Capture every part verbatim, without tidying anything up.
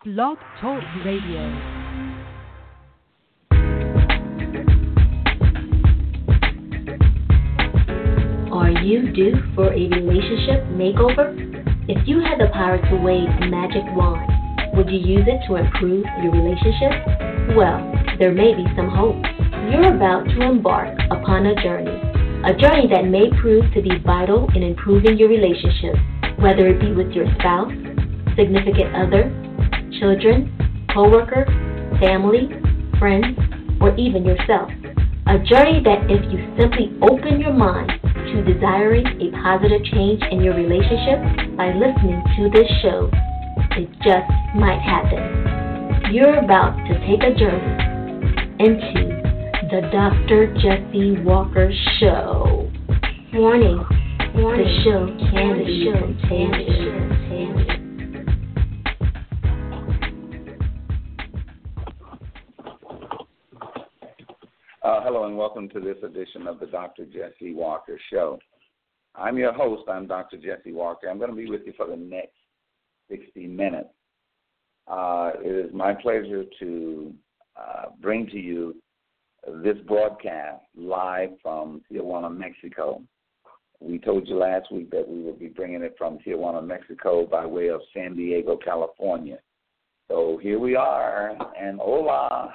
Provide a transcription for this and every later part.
Blog Talk Radio. Are you due for a relationship makeover? If you had the power to wave a magic wand, would you use it to improve your relationship? Well, there may be some hope. You're about to embark upon a journey, a journey that may prove to be vital in improving your relationship, whether it be with your spouse, significant other, children, co-worker, family, friends, or even yourself. A journey that if you simply open your mind to desiring a positive change in your relationship by listening to this show, it just might happen. You're about to take a journey into the Doctor Jesse Walker Show. Warning, Warning. The show can be contagious. Uh, hello and welcome to this edition of the Doctor Jesse Walker Show. I'm your host. I'm Doctor Jesse Walker. I'm going to be with you for the next sixty minutes. Uh, it is my pleasure to uh, bring to you this broadcast live from Tijuana, Mexico. We told you last week that we would be bringing it from Tijuana, Mexico by way of San Diego, California. So here we are, and hola.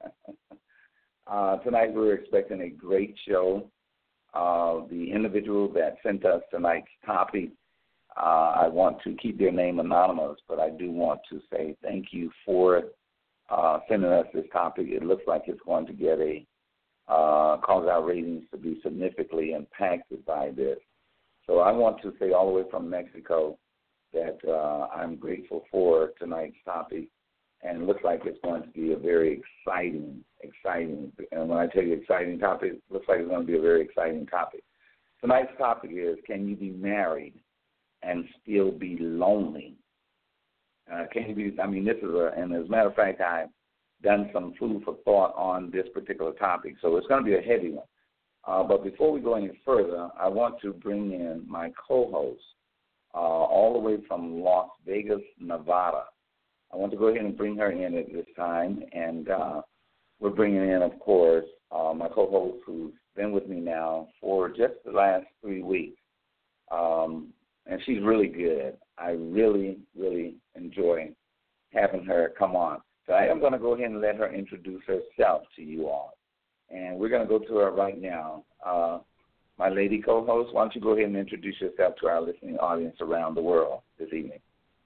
Uh, tonight we're expecting a great show. Uh, the individual that sent us tonight's topic, uh, I want to keep their name anonymous, but I do want to say thank you for uh, sending us this topic. It looks like it's going to get a uh, cause our ratings to be significantly impacted by this. So I want to say all the way from Mexico that uh, I'm grateful for tonight's topic. And it looks like it's going to be a very exciting, exciting, and when I tell you exciting topic, it looks like it's going to be a very exciting topic. Tonight's topic is, can you be married and still be lonely? Uh, can you be, I mean, this is a, and as a matter of fact, I've done some food for thought on this particular topic, so it's going to be a heavy one. Uh, but before we go any further, I want to bring in my co-host uh, all the way from Las Vegas, Nevada. I want to go ahead and bring her in at this time, and uh, we're bringing in, of course, uh, my co-host who's been with me now for just the last three weeks, um, and she's really good. I really, really enjoy having her come on. So I am going to go ahead and let her introduce herself to you all, and we're going to go to her right now. Uh, my lady co-host, why don't you go ahead and introduce yourself to our listening audience around the world this evening.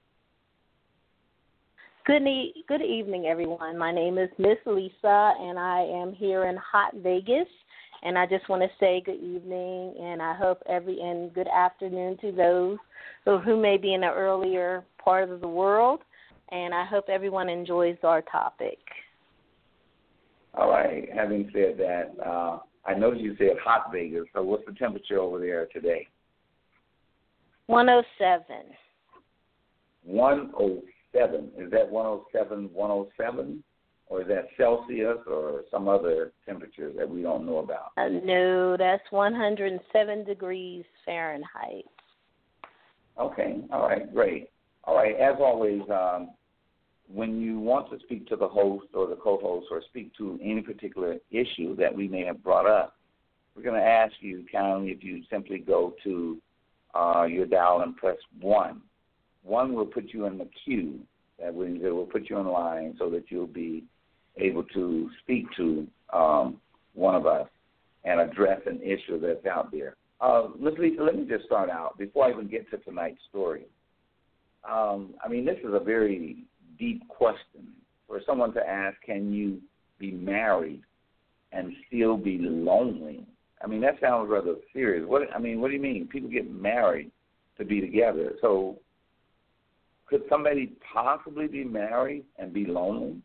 Good, e- good evening, everyone. My name is Miss Lisa, and I am here in hot Vegas. And I just want to say good evening, and I hope every and good afternoon to those who, who may be in an earlier part of the world. And I hope everyone enjoys our topic. All right. Having said that, uh, I know you said hot Vegas. So what's the temperature over there today? one oh seven. one oh seven. Seven. Is that one oh seven, one oh seven, or is that Celsius or some other temperature that we don't know about? Uh, no, that's one hundred seven degrees Fahrenheit. Okay. All right. Great. All right. As always, um, when you want to speak to the host or the co-host or speak to any particular issue that we may have brought up, we're going to ask you kindly if you simply go to uh, your dial and press one. One will put you in the queue. That will, it will put you in line so that you'll be able to speak to um, one of us and address an issue that's out there. Uh, Miz Lisa, let me just start out before I even get to tonight's story. Um, I mean, this is a very deep question for someone to ask, can you be married and still be lonely? I mean, that sounds rather serious. What I mean, what do you mean? People get married to be together. So could somebody possibly be married and be lonely?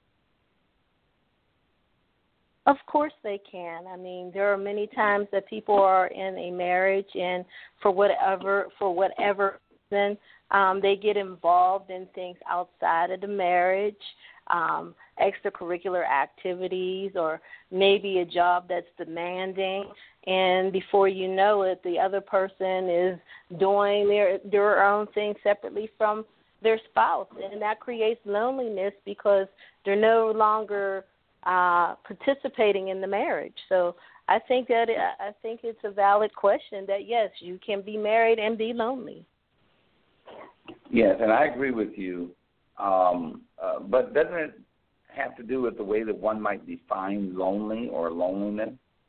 Of course they can. I mean, there are many times that people are in a marriage and for whatever for whatever reason, um, they get involved in things outside of the marriage, um, extracurricular activities, or maybe a job that's demanding. And before you know it, the other person is doing their their own thing separately from their spouse, and that creates loneliness because they're no longer uh, participating in the marriage. So I think that it, I think it's a valid question that yes, you can be married and be lonely. Yes, and I agree with you. Um, uh, but doesn't it have to do with the way that one might define lonely or loneliness?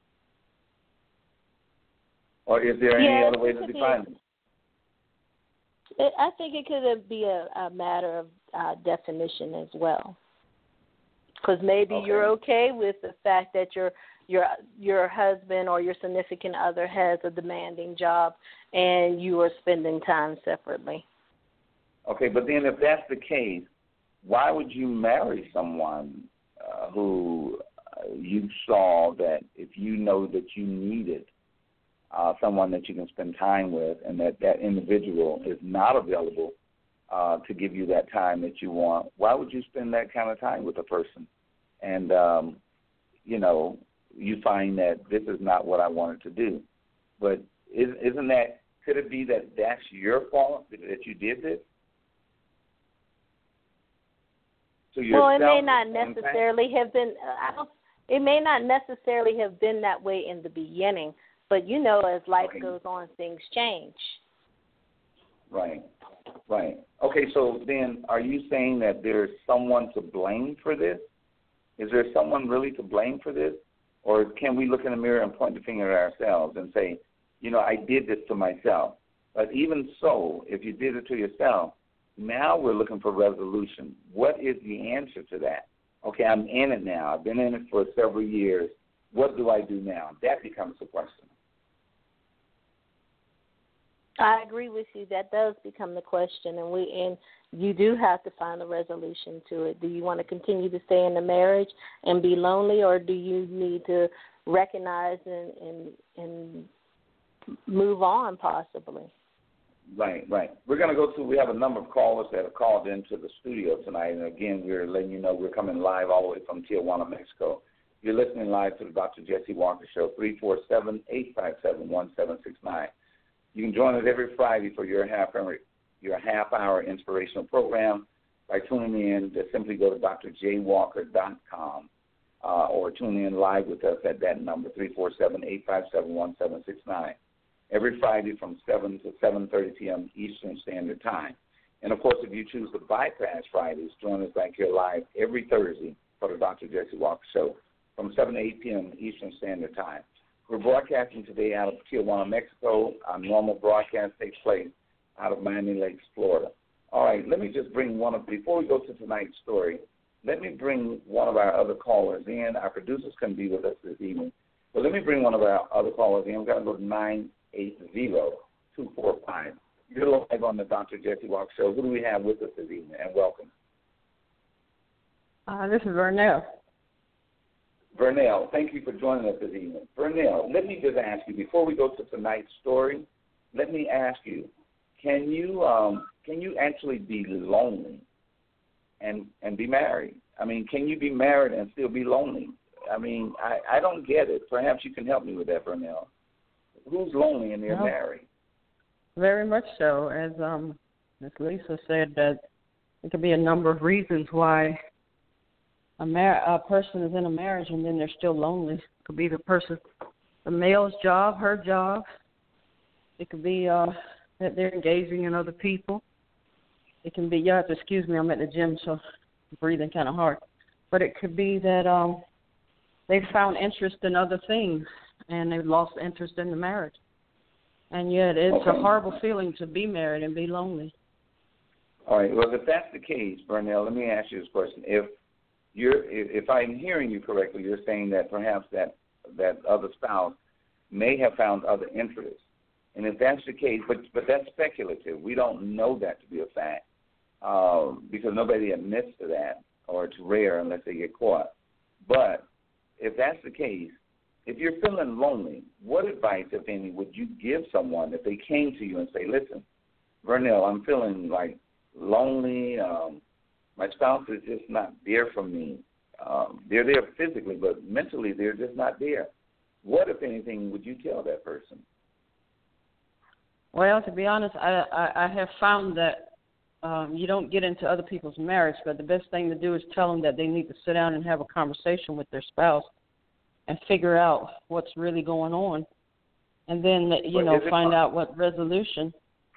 Or is there any yeah, other way to define it? it? I think it could be a, a matter of uh, definition as well. Because maybe Okay. you're okay with the fact that your your your husband or your significant other has a demanding job and you are spending time separately. Okay, but then if that's the case, why would you marry someone uh, who uh, you saw that if you know that you needed uh, someone that you can spend time with and that that individual is not available uh, to give you that time that you want, why would you spend that kind of time with a person? And, um, you know, you find that this is not what I wanted to do. But is, isn't that, could it be that that's your fault, that you did this? Well, it may not necessarily have been. I don't. It may not necessarily have been that way in the beginning, but you know, as life okay. goes on, things change. Right, right. Okay, so then, are you saying that there's someone to blame for this? Is there someone really to blame for this, or can we look in the mirror and point the finger at ourselves and say, you know, I did this to myself? But even so, if you did it to yourself, now we're looking for resolution. What is the answer to that? Okay, I'm in it now. I've been in it for several years. What do I do now? That becomes the question. I agree with you. That does become the question, and we and you do have to find a resolution to it. Do you want to continue to stay in the marriage and be lonely, or do you need to recognize and and, and move on possibly? Right, right. We're going to go through, we have a number of callers that have called into the studio tonight. And, again, we're letting you know we're coming live all the way from Tijuana, Mexico. You're listening live to the Doctor Jesse Walker Show, three four seven, eight five seven, one seven six nine. You can join us every Friday for your half-hour your half-hour inspirational program by tuning in. Just simply go to d r j walker dot com uh, or tune in live with us at that number, three four seven, eight five seven, one seven six nine. Every Friday from seven to seven thirty p.m. Eastern Standard Time. And, of course, if you choose to bypass Fridays, join us back here live every Thursday for the Doctor Jesse Walker Show from seven to eight p.m. Eastern Standard Time. We're broadcasting today out of Tijuana, Mexico. Our normal broadcast takes place out of Miami Lakes, Florida. All right, let me just bring one of, before we go to tonight's story, let me bring one of our other callers in. Our producers couldn't be with us this evening, but let me bring one of our other callers in. We've got to go to nine eight zero, two four five. You're live on the Doctor Jesse Walker Show. Who do we have with us this evening? And welcome. Uh, this is Vernell. Vernell, thank you for joining us this evening. Vernell, let me just ask you, before we go to tonight's story, let me ask you, can you um, can you actually be lonely and and be married? I mean, can you be married and still be lonely? I mean, I, I don't get it. Perhaps you can help me with that, Vernell. Who's lonely and they're well, married? Very much so. As um, Miz Lisa said, that there could be a number of reasons why a, mar- a person is in a marriage and then they're still lonely. It could be the person, the male's job, her job. It could be uh, that they're engaging in other people. It can be, you have to excuse me, I'm at the gym, so I'm breathing kind of hard. But it could be that um, they've found interest in other things and they've lost interest in the marriage. And yet it's okay. a horrible feeling to be married and be lonely. All right. Well, if that's the case, Vernell, let me ask you this question. If you're, if I'm hearing you correctly, you're saying that perhaps that, that other spouse may have found other interests. And if that's the case, but, but that's speculative. We don't know that to be a fact um, because nobody admits to that, or it's rare unless they get caught. But if that's the case, if you're feeling lonely, what advice, if any, would you give someone if they came to you and say, listen, Vernell, I'm feeling like lonely. Um, my spouse is just not there for me. Um, they're there physically, but mentally they're just not there. What, if anything, would you tell that person? Well, to be honest, I, I, I have found that um, you don't get into other people's marriage, but the best thing to do is tell them that they need to sit down and have a conversation with their spouse and figure out what's really going on, and then, you But know, is it find fun? out what resolution.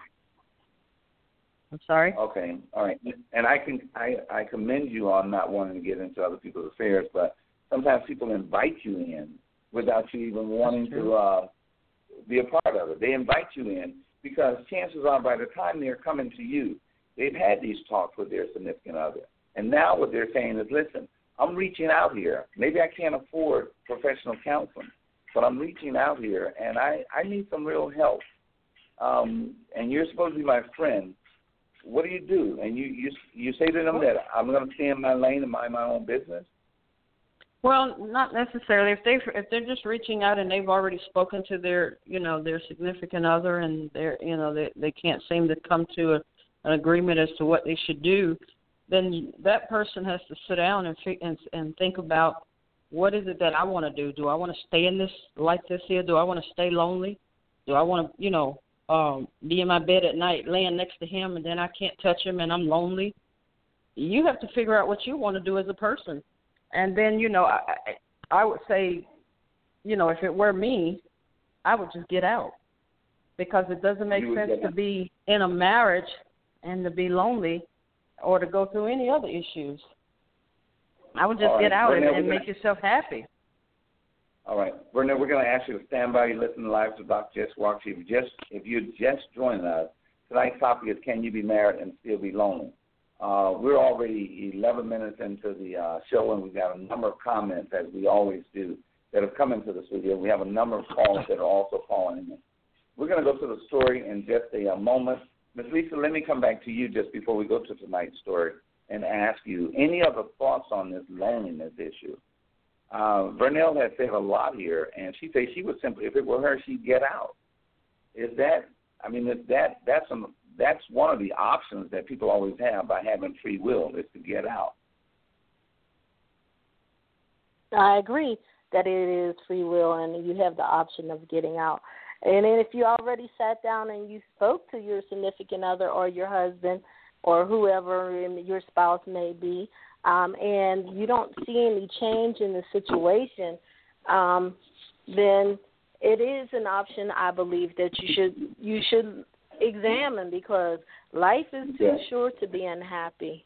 I'm sorry? Okay, all right. And I can I, I commend you on not wanting to get into other people's affairs, but sometimes people invite you in without you even wanting to uh, be a part of it. They invite you in because chances are by the time they're coming to you, they've had these talks with their significant other. And now what they're saying is, listen, I'm reaching out here. Maybe I can't afford professional counseling, but I'm reaching out here, and I, I need some real help. Um, and you're supposed to be my friend. What do you do? And you, you, you say to them that I'm going to stay in my lane and mind my own business? Well, not necessarily. If they if they're just reaching out and they've already spoken to their you know their significant other and they're you know they they can't seem to come to a, an agreement as to what they should do, then that person has to sit down and and, and think about what is it that I want to do. Do I want to stay in this like this here? Do I want to stay lonely? Do I want to you know um, be in my bed at night laying next to him and then I can't touch him and I'm lonely? You have to figure out what you want to do as a person. And then, you know, I, I would say, you know, if it were me, I would just get out because it doesn't make sense to be in a marriage and to be lonely or to go through any other issues. I would just All get right. out Well, and, now and we're make gonna, yourself happy. All right. Bernard, we're going to ask you to stand by. You listen live to Doctor Jess Walker. If, you just, if you're just joining us, tonight's topic is, can you be married and still be lonely? Uh, we're already eleven minutes into the uh, show, and we've got a number of comments, as we always do, that have come into the studio. We have a number of calls that are also calling in. We're going to go to the story in just a, a moment. Miz Lisa, let me come back to you just before we go to tonight's story and ask you any other thoughts on this loneliness issue. Uh, Vernell has said a lot here, and she says she would simply, if it were her, she'd get out. Is that, I mean, is that that's some. That's one of the options that people always have by having free will is to get out. I agree that it is free will and you have the option of getting out. And then if you already sat down and you spoke to your significant other or your husband or whoever your spouse may be, um, and you don't see any change in the situation, um, then it is an option, I believe, that you should you should examine because life is too yeah. short to be unhappy.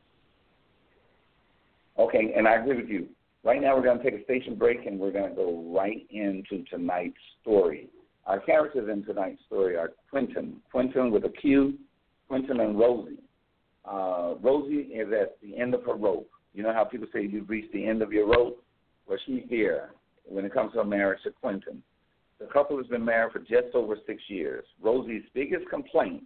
Okay, and I agree with you. Right now we're going to take a station break and we're going to go right into tonight's story. Our characters in tonight's story are Quentin, Quentin with a Q, Quentin and Rosie. Uh, Rosie is at the end of her rope. You know how people say you've reached the end of your rope? Well, she's here when it comes to a marriage to Quentin. The couple has been married for just over six years. Rosie's biggest complaint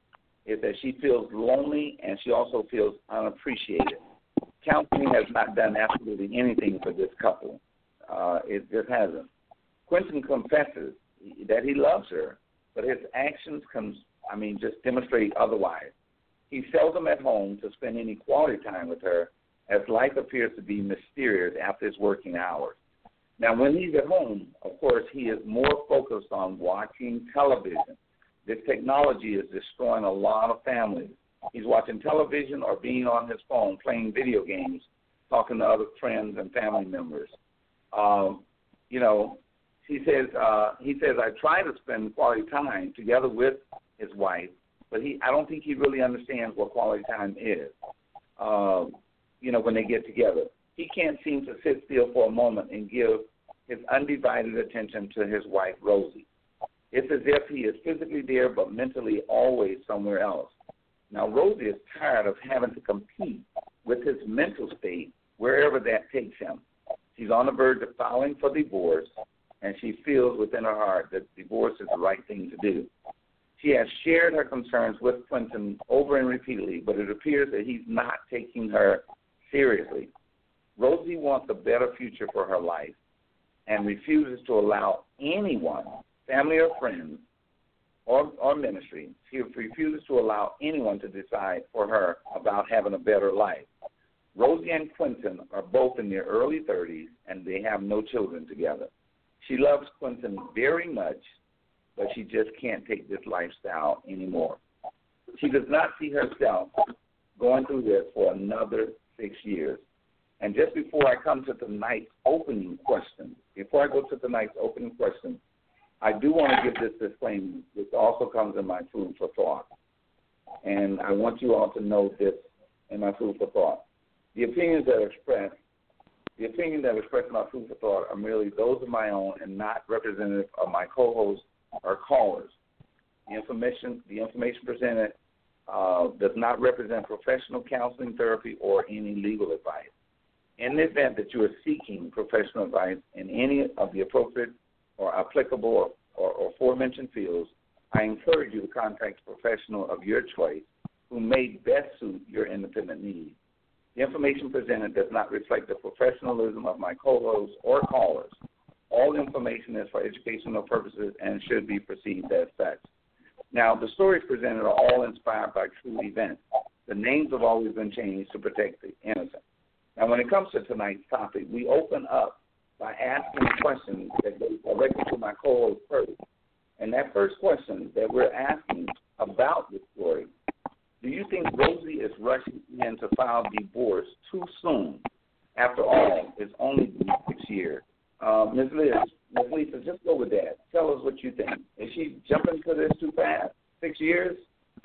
is that she feels lonely and she also feels unappreciated. Counseling has not done absolutely anything for this couple. Uh, it just hasn't. Quentin confesses that he loves her, but his actions, can, I mean, just demonstrate otherwise. He's seldom at home to spend any quality time with her, as life appears to be mysterious after his working hours. Now, when he's at home, of course, he is more focused on watching television. This technology is destroying a lot of families. He's watching television or being on his phone, playing video games, talking to other friends and family members. Um, you know, he says, uh, he says, I try to spend quality time together with his wife, but he, I don't think he really understands what quality time is, uh, you know, when they get together. He can't seem to sit still for a moment and give his undivided attention to his wife, Rosie. It's as if he is physically there but mentally always somewhere else. Now, Rosie is tired of having to compete with his mental state wherever that takes him. She's on the verge of filing for divorce, and she feels within her heart that divorce is the right thing to do. She has shared her concerns with Quentin over and repeatedly, but it appears that he's not taking her seriously. Rosie wants a better future for her life and refuses to allow anyone, family or friends, or, or ministry, she refuses to allow anyone to decide for her about having a better life. Rosie and Quentin are both in their early thirties, and they have no children together. She loves Quentin very much, but she just can't take this lifestyle anymore. She does not see herself going through this for another six years. And just before I come to tonight's opening question, before I go to tonight's opening question, I do want to give this disclaimer, which also comes in my food for thought. And I want you all to know this in my food for thought. The opinions that are expressed, the opinions that are expressed in my food for thought are merely those of my own and not representative of my co-hosts or callers. The information, the information presented uh, does not represent professional counseling, therapy, or any legal advice. In the event that you are seeking professional advice in any of the appropriate or applicable or, or, or aforementioned fields, I encourage you to contact a professional of your choice who may best suit your independent needs. The information presented does not reflect the professionalism of my co-hosts or callers. All information is for educational purposes and should be perceived as such. Now, the stories presented are all inspired by true events. The names have always been changed to protect the innocent. Now, when it comes to tonight's topic, we open up by asking questions that go directly to my co-host first. And that first question that we're asking about the story, do you think Rosie is rushing in to file divorce too soon? After all, it's only been six years. Uh, Miz Liz, Miz Lisa, just go with that. Tell us what you think. Is she jumping to this too fast? Six years?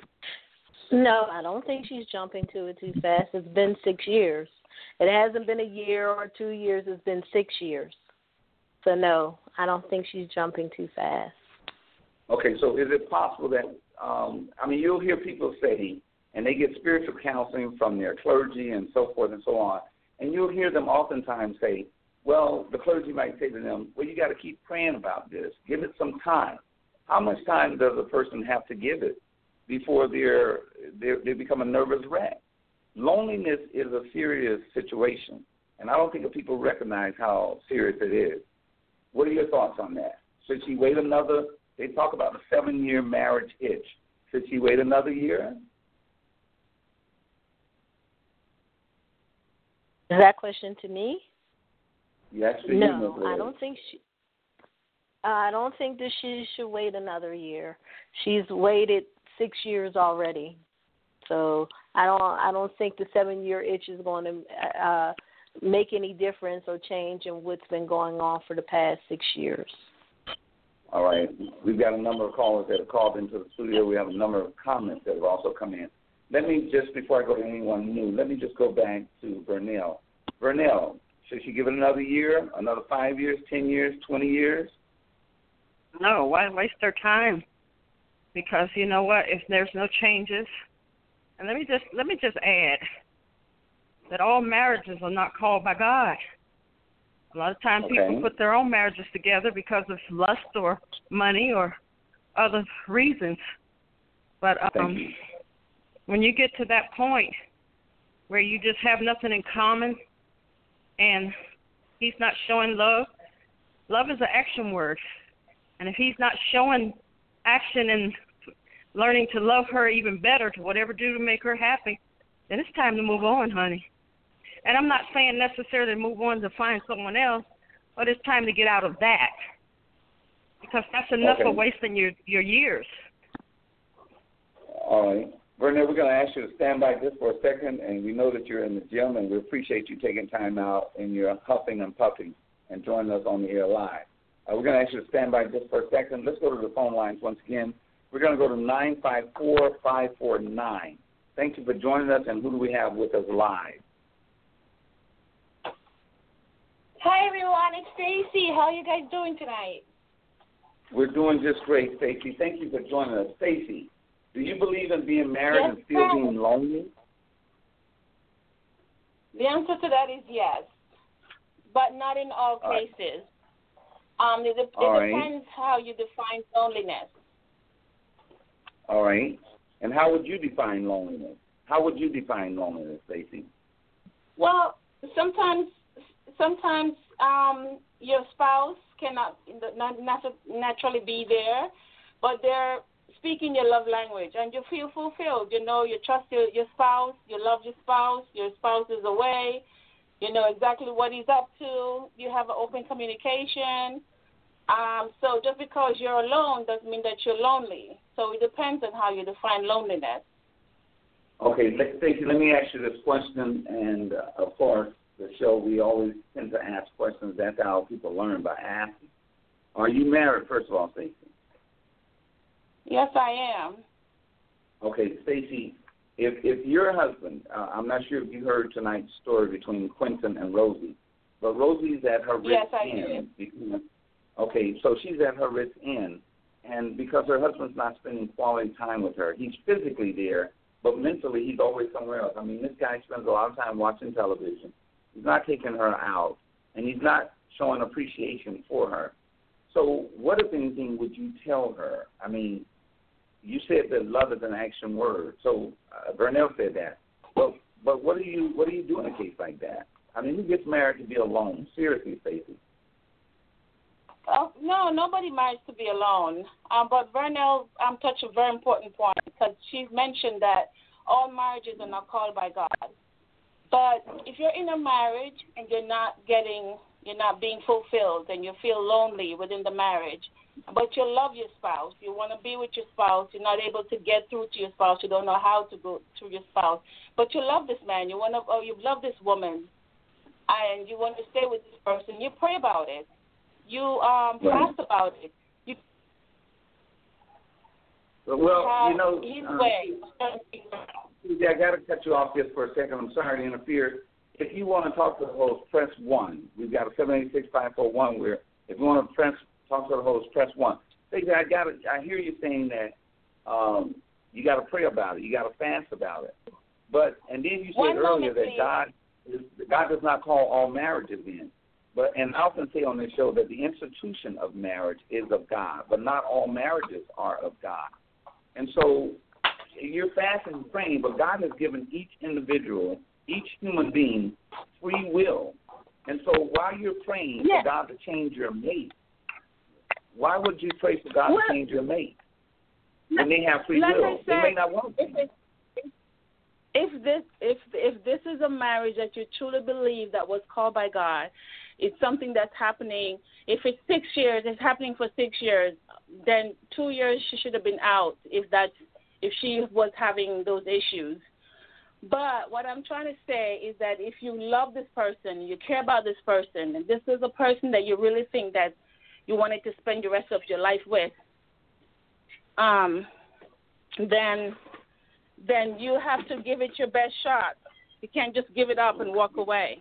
No, I don't think she's jumping to it too fast. It's been six years. It hasn't been a year or two years. It's been six years. So, no, I don't think she's jumping too fast. Okay, so is it possible that, um, I mean, you'll hear people say, and they get spiritual counseling from their clergy and so forth and so on, and you'll hear them oftentimes say, well, the clergy might say to them, well, you got to keep praying about this. Give it some time. How much time does a person have to give it before they're, they're, they become a nervous wreck? Loneliness is a serious situation, and I don't think that people recognize how serious it is. What are your thoughts on that? Should she wait another, they talk about the seven-year marriage itch. Should she wait another year? Is that question to me? Yes, to no, you, Miz I don't think she. I don't think that she should wait another year. She's waited six years already, so I don't. I don't think the seven-year itch is going to uh, make any difference or change in what's been going on for the past six years. All right. We've got a number of callers that have called into the studio. We have a number of comments that have also come in. Let me just, before I go to anyone new, let me just go back to Vernell. Vernell, should she give it another year, another five years, ten years, twenty years? No, why waste their time? Because you know what? If there's no changes, and let me just let me just add that all marriages are not called by God. A lot of times okay. people put their own marriages together because of lust or money or other reasons. But um, you. when you get to that point where you just have nothing in common and he's not showing love, love is an action word. And if he's not showing action and learning to love her even better, to whatever do to make her happy, then it's time to move on, honey. And I'm not saying necessarily move on to find someone else, but it's time to get out of that. Because that's enough okay. of wasting your, your years. All right. Vernell, we're going to ask you to stand by just for a second, and we know that you're in the gym, and we appreciate you taking time out in your huffing and puffing and joining us on the air live. Uh, we're going to ask you to stand by just for a second. Let's go to the phone lines once again. We're going to go to nine five four, five four nine. Thank you for joining us, and who do we have with us live? Hi, everyone. It's Stacy. How are you guys doing tonight? We're doing just great, Stacy. Thank you for joining us. Stacy, do you believe in being married yes, and still being lonely? The answer to that is yes, but not in all, all cases. Right. Um, it, it all depends right. how you define loneliness. All right. And how would you define loneliness? How would you define loneliness, Stacy? Well, sometimes sometimes um, your spouse cannot not naturally be there, but they're speaking your love language, and you feel fulfilled. You know, you trust your, your spouse, you love your spouse, your spouse is away, you know exactly what he's up to, you have an open communication. Um, so just because you're alone doesn't mean that you're lonely. So it depends on how you define loneliness. Okay, Stacey, let me ask you this question, and uh, of course, the show, we always tend to ask questions. That's how people learn, by asking. Are you married, first of all, Stacey? Yes, I am. Okay, Stacey, if if your husband, uh, I'm not sure if you heard tonight's story between Quentin and Rosie, but Rosie's at her wit's yes, I end. did. Because, okay, so she's at her wit's end, and because her husband's not spending quality time with her, he's physically there, but mentally he's always somewhere else. I mean, this guy spends a lot of time watching television. He's not taking her out, and he's not showing appreciation for her. So what, if anything, would you tell her? I mean, you said that love is an action word. So uh, Vernell said that. But but what do you what do you do in a case like that? I mean, who gets married to be alone? Seriously, Stacey. Oh, no, nobody marries to be alone. Um, but Vernell um, touched a very important point, because she's mentioned that all marriages are not called by God. But if you're in a marriage and you're not getting, you're not being fulfilled, and you feel lonely within the marriage, but you love your spouse, you want to be with your spouse, you're not able to get through to your spouse, you don't know how to go to your spouse, but you love this man, you want to, or you love this woman, and you want to stay with this person, you pray about it, you um, fast about it, you well, have you know, his uh, way. Yeah, I got to cut you off just for a second. I'm sorry to interfere. If you want to talk to the host, press one. We've got a seven eight six five four one where if you want to press talk to the host, press one. Stacey, I got I hear you saying that um, you got to pray about it. You got to fast about it. But and then you said One earlier moment, that please. God is, God does not call all marriages in. But and I often say on this show that the institution of marriage is of God, but not all marriages are of God. And so you're fasting and praying, but God has given each individual, each human being, free will. And so while you're praying Yes. for God to change your mate, why would you pray for God Well, to change your mate? When they have free like will, I they said, may not want to. If, it, if this if if this is a marriage that you truly believe that was called by God, it's something that's happening. If it's six years, it's happening for six years. Then two years she should have been out if that's if she was having those issues. But what I'm trying to say is that if you love this person, you care about this person, and this is a person that you really think that you wanted to spend the rest of your life with, um, then then you have to give it your best shot. You can't just give it up and walk away.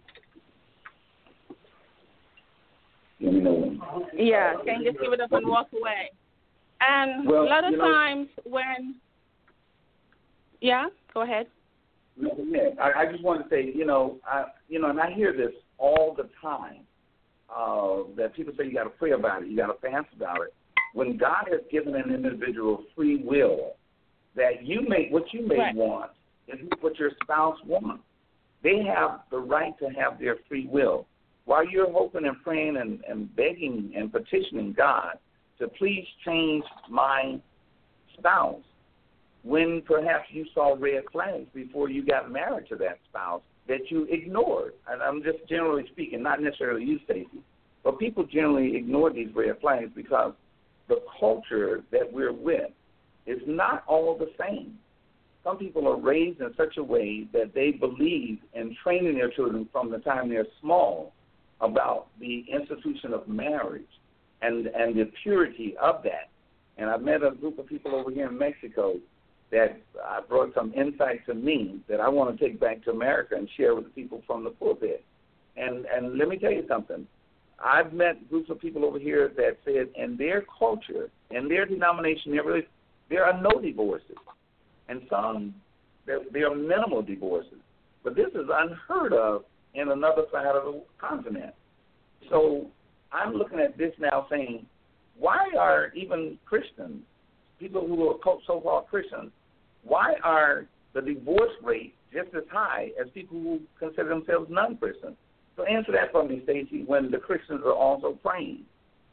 Let me know. Yeah, you can't just give it up and walk away. And Well, a lot of you know, times when, yeah, go ahead. Yeah, I, I just wanted to say, you know, I, you know, and I hear this all the time, uh, that people say you got to pray about it, you got to fast about it. When God has given an individual free will, that you may, what you may Right. want is what your spouse wants. They have the right to have their free will. While you're hoping and praying and, and begging and petitioning God to please change my spouse, when perhaps you saw red flags before you got married to that spouse that you ignored. And I'm just generally speaking, not necessarily you, Stacey, but people generally ignore these red flags because the culture that we're with is not all the same. Some people are raised in such a way that they believe in training their children from the time they're small about the institution of marriage and, and the purity of that. And I've met a group of people over here in Mexico that uh, brought some insight to me that I want to take back to America and share with the people from the pulpit. And and let me tell you something. I've met groups of people over here that said in their culture, in their denomination, there, really, there are no divorces. And some, there, there are minimal divorces. But this is unheard of in another side of the continent. So I'm looking at this now saying, why are even Christians, people who are so-called Christians, why are the divorce rate just as high as people who consider themselves non-Christians? So answer that for me, Stacey, when the Christians are also praying.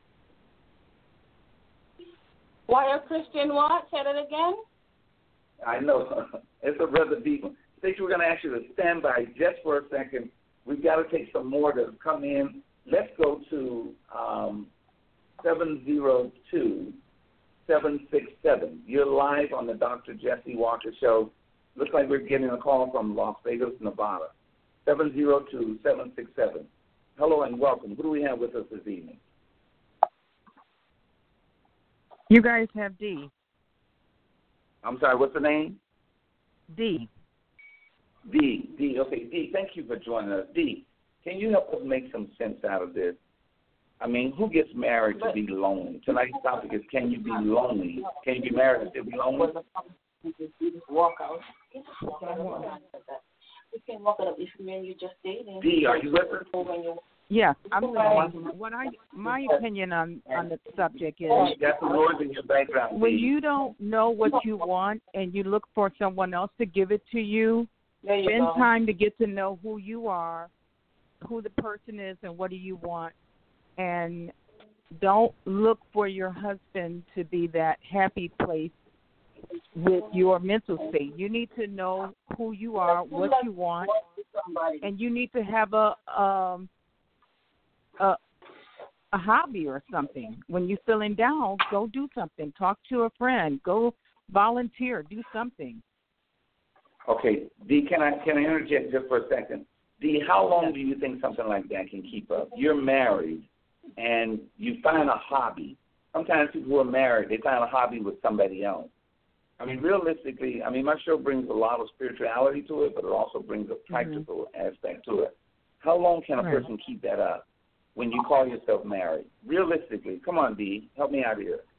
Why are Christian what? Say that again. I know. It's a rather deep one. Stacey, we're going to ask you to stand by just for a second. We've got to take some more that have come in. Let's go to um, seven zero two, seven six seven. You're live on the Doctor Jesse Walker Show. Looks like we're getting a call from Las Vegas, Nevada, seven zero two, seven six seven. Hello and welcome. Who do we have with us this evening? You guys have D. I'm sorry, what's the name? D. D. D. Okay, D, thank you for joining us. D, can you help us make some sense out of this? I mean, who gets married to be lonely? Tonight's topic is, can you be lonely? Can you be married and still be lonely? Walk out. You can walk out if when you just dating. D, are you with us? Yeah, I'm listening. What I my opinion on on the subject is, That's the noise in your background. when D. you don't know what you want and you look for someone else to give it to you, There you spend go. time to get to know who you are, who the person is, and what do you want, and don't look for your husband to be that happy place with your mental state. You need to know who you are, what you want, and you need to have a um a a hobby or something. When you're feeling down, go do something. Talk to a friend. Go volunteer. Do something. Okay, D, can I can I interject just for a second? D, how long do you think something like that can keep up? You're married, and you find a hobby. Sometimes people who are married, they find a hobby with somebody else. I mean, realistically, I mean, my show brings a lot of spirituality to it, but it also brings a practical mm-hmm. aspect to it. How long can a right. person keep that up when you call yourself married? Realistically, come on, D, help me out here.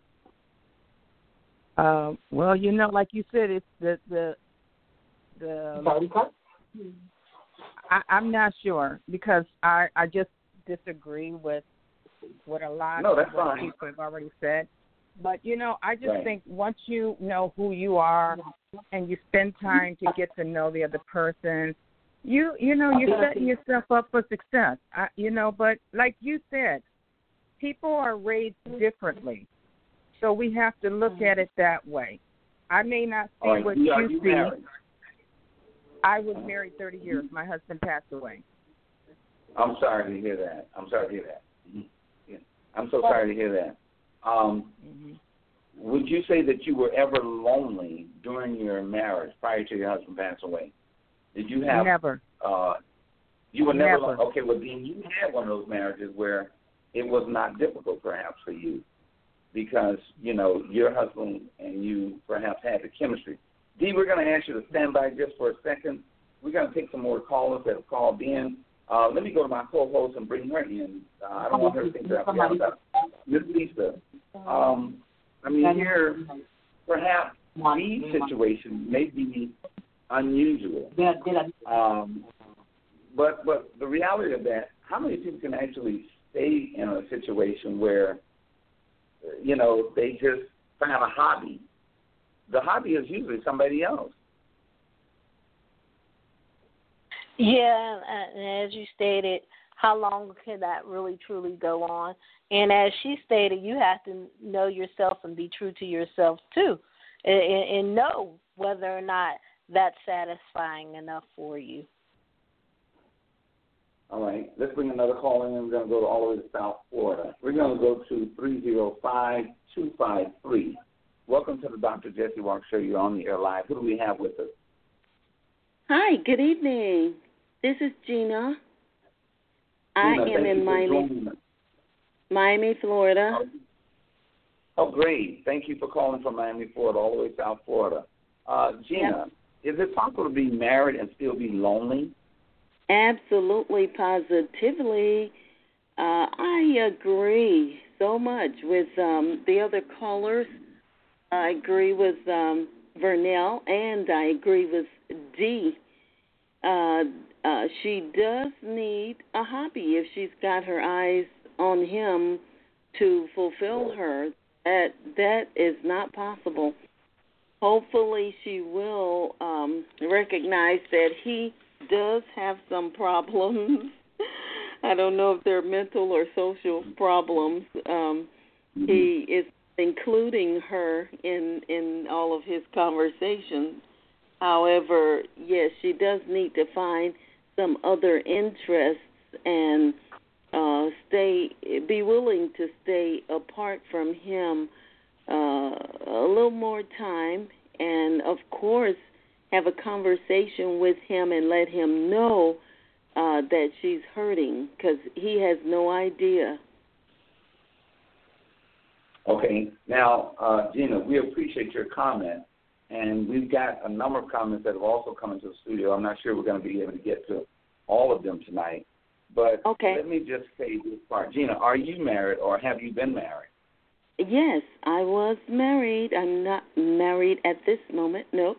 Uh, well, you know, like you said, it's the the the. I, I'm not sure because I I just disagree with what a lot no, of that's fine. people have already said. But, you know, I just right. think once you know who you are and you spend time to get to know the other person, you you know, you're setting yourself up for success. I, you know, but like you said, people are raised differently. So we have to look at it that way. I may not see right. what you, you, you see. Married? I was married thirty years. My husband passed away. I'm sorry to hear that. I'm sorry to hear that. Mm-hmm. Yeah. I'm so sorry to hear that. Um, mm-hmm. Would you say that you were ever lonely during your marriage prior to your husband passing away? Did you have never? Uh, you were never, never. Okay, well then you had one of those marriages where it was not difficult, perhaps, for you, because you know your husband and you perhaps had the chemistry. Dee, we're going to ask you to stand by just for a second. We're going to take some more callers that have called in. Uh, let me go to my co-host and bring her in. Uh, I don't want her to think that I'm forgot about Miss Lisa. Um, I mean, here, perhaps Dee's situation may be unusual. Um, but but the reality of that, how many people can actually stay in a situation where, you know, they just find a hobby? The hobby is usually somebody else. Yeah, and as you stated, how long can that really truly go on? And as she stated, you have to know yourself and be true to yourself too, and, and know whether or not that's satisfying enough for you. All right, let's bring another call in. We're going to go all the way to South Florida. We're going to go to three zero five, two five three. Welcome to the Doctor Jesse Walker Show. You're on the air live. Who do we have with us? Hi, good evening. This is Gina. I Gina, am in Miami, Miami, Florida. Oh, oh, great. Thank you for calling from Miami, Florida, all the way to South Florida. Uh, Gina, yep. Is it possible to be married and still be lonely? Absolutely, positively. Uh, I agree so much with um, the other callers. I agree with um, Vernell, and I agree with Dee. Uh, uh, she does need a hobby if she's got her eyes on him to fulfill her. That that is not possible. Hopefully, she will um, recognize that he does have some problems. I don't know if they're mental or social problems. Um, he is including her in in all of his conversations. However, yes, she does need to find some other interests and uh, stay, be willing to stay apart from him uh, a little more time. And of course, have a conversation with him and let him know uh, that she's hurting, because he has no idea. Okay. Now, uh, Gina, we appreciate your comment, and we've got a number of comments that have also come into the studio. I'm not sure we're going to be able to get to all of them tonight, but okay. Let me just say this part. Gina, are you married or have you been married? Yes, I was married. I'm not married at this moment, nope.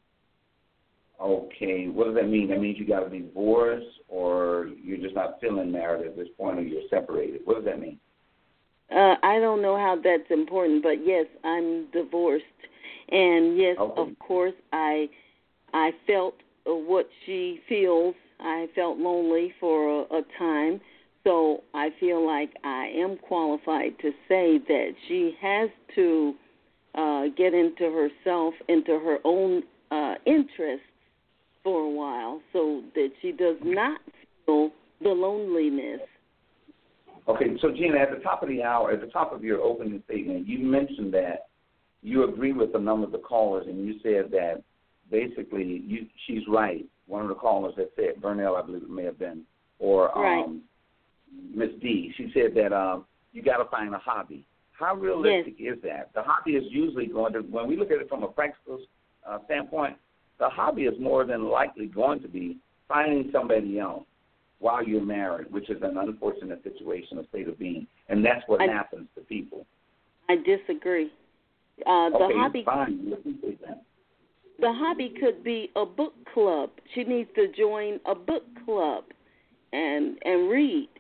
Okay. What does that mean? That means you got a divorce, or you're just not feeling married at this point, or you're separated. What does that mean? Uh, I don't know how that's important, but yes, I'm divorced, and yes, okay. Of course, I I felt uh, what she feels. I felt lonely for a, a time, so I feel like I am qualified to say that she has to uh, get into herself, into her own uh, interests for a while, so that she does not feel the loneliness. Okay, so Gina, at the top of the hour, at the top of your opening statement, you mentioned that you agree with a number of the callers, and you said that basically you, she's right. One of the callers that said, Vernell, I believe it may have been, or right. um, Miss D, she said that um, you got to find a hobby. How realistic yes. is that? The hobby is usually going to, when we look at it from a practical uh, standpoint, the hobby is more than likely going to be finding somebody else while you're married, which is an unfortunate situation, a state of being, and that's what I, happens to people. I disagree. Uh, the okay, hobby, fine. The hobby could be a book club. She needs to join a book club and and read.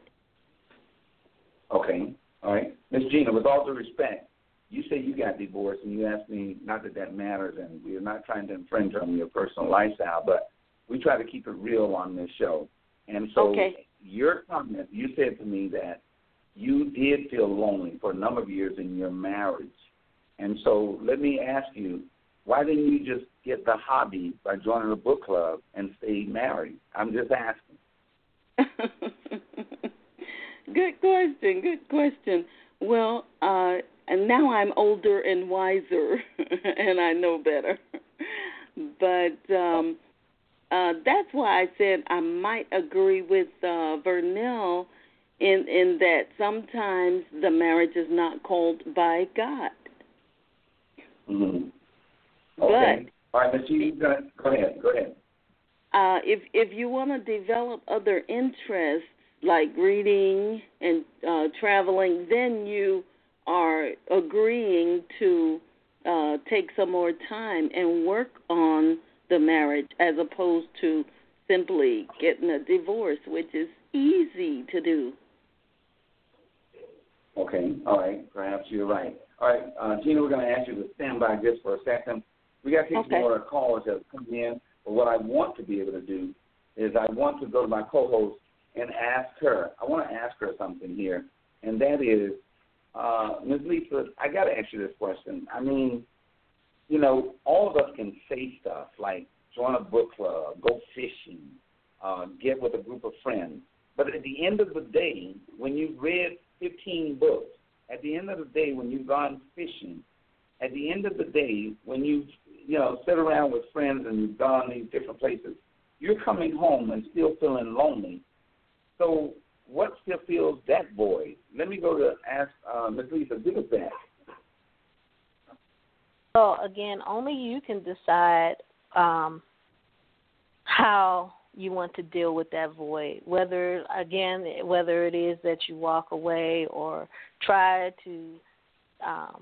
Okay, all right. Miss Gina, with all due respect, you say you got divorced, and you asked me, not that that matters, and we're not trying to infringe on your personal lifestyle, but we try to keep it real on this show. And so okay. your comment, you said to me that you did feel lonely for a number of years in your marriage. And so let me ask you, why didn't you just get the hobby by joining a book club and stay married? I'm just asking. Good question, good question. Well, uh, and now I'm older and wiser, and I know better. But um Uh, that's why I said I might agree with uh, Vernell in in that sometimes the marriage is not called by God. Mm-hmm. Okay. But all right, Miz G, go ahead. Go ahead. Uh, if if you want to develop other interests like reading and uh, traveling, then you are agreeing to uh, take some more time and work on the marriage as opposed to simply getting a divorce, which is easy to do. Okay, all right. Perhaps you're right. All right, uh, Gina, we're going to ask you to stand by just for a second. We got to take okay. some more callers that have come in, but what I want to be able to do is I want to go to my co-host and ask her. I want to ask her something here, and that is, uh, Miz Lisa, I got to ask you this question. I mean, you know, all of us can say stuff like join a book club, go fishing, uh, get with a group of friends. But at the end of the day, when you've read fifteen books, at the end of the day, when you've gone fishing, at the end of the day, when you've, you know, sit around with friends and you've gone these different places, you're coming home and still feeling lonely. So what still fills that void? Let me go to ask uh, Miz Lisa, give us that. So, again, only you can decide um, how you want to deal with that void, whether, again, whether it is that you walk away or try to um,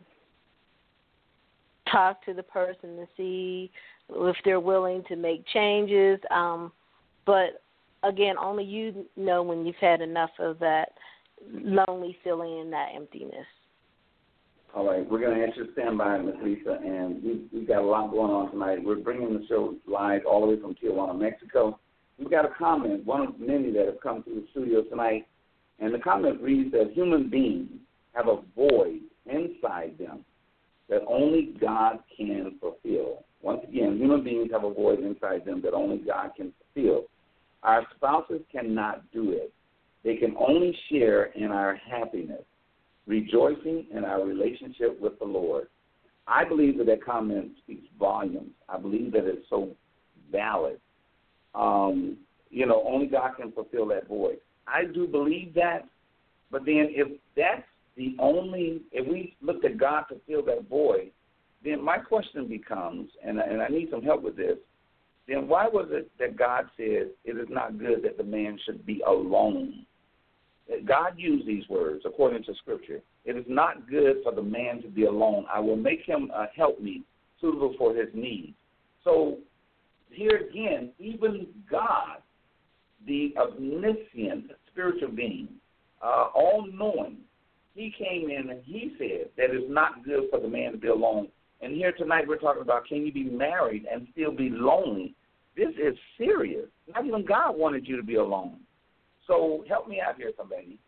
talk to the person to see if they're willing to make changes. Um, but, again, only you know when you've had enough of that lonely feeling and that emptiness. All right, we're going to ask you to stand by, Miz Lisa, and we've, we've got a lot going on tonight. We're bringing the show live all the way from Tijuana, Mexico. We've got a comment, one of many that have come to the studio tonight, and the comment reads that human beings have a void inside them that only God can fulfill. Once again, human beings have a void inside them that only God can fulfill. Our spouses cannot do it. They can only share in our happiness, rejoicing in our relationship with the Lord. I believe that that comment speaks volumes. I believe that it's so valid. Um, you know, only God can fulfill that void. I do believe that, but then if that's the only, if we look at God to fill that void, then my question becomes, and, and I need some help with this, then why was it that God said it is not good that the man should be alone? God used these words according to Scripture. It is not good for the man to be alone. I will make him a helpmeet suitable for his needs. So here again, even God, the omniscient spiritual being, uh, all-knowing, he came in and he said that it's not good for the man to be alone. And here tonight we're talking about, can you be married and still be lonely? This is serious. Not even God wanted you to be alone. So help me out here, somebody.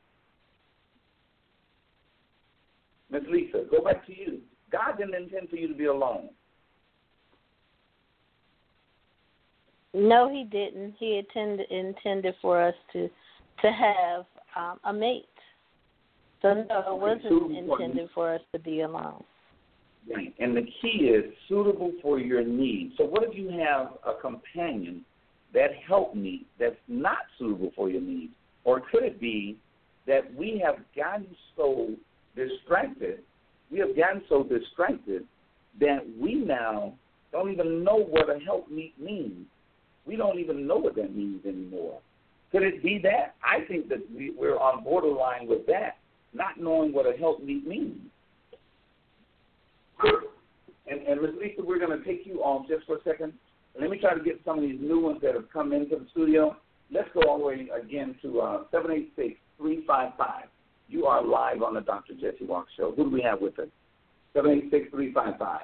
Miss Lisa, go back to you. God didn't intend for you to be alone. No, he didn't. He intended intended for us to to have um, a mate. So no, it wasn't intended for us to be alone. Right. And the key is suitable for your needs. So what if you have a companion, that helpmeet, that's not suitable for your needs? Or could it be that we have gotten so distracted, we have gotten so distracted that we now don't even know what a helpmeet means. We don't even know what that means anymore. Could it be that? I think that we, we're on borderline with that, not knowing what a helpmeet means. And, and Miz Lisa, we're going to take you off just for a second. Let me try to get some of these new ones that have come into the studio. Let's go all the way again to uh, seven eight six, three five five. You are live on the Doctor Jesse Walker Show. Who do we have with us? seven eight six, three five five.